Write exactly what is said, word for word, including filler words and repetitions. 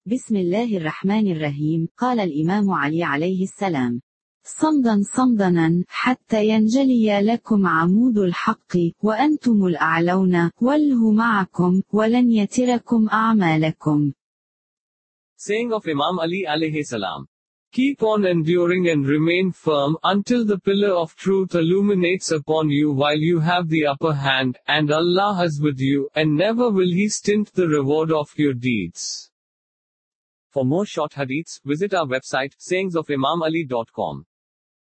بسم الله الرحمن الرحيم. قال الإمام علي عليه السلام: صمدا صمدا حتى ينجلي لكم عمود الحق وأنتم الأعلون والله معكم ولن يتركم أعمالكم. Saying of Imam Ali alayhi salam. Keep on enduring and remain firm until the pillar of truth illuminates upon you while you have the upper hand, and Allah is with you, and never will He stint the reward of your deeds. For more short hadiths, visit our website sayings of imam ali dot com.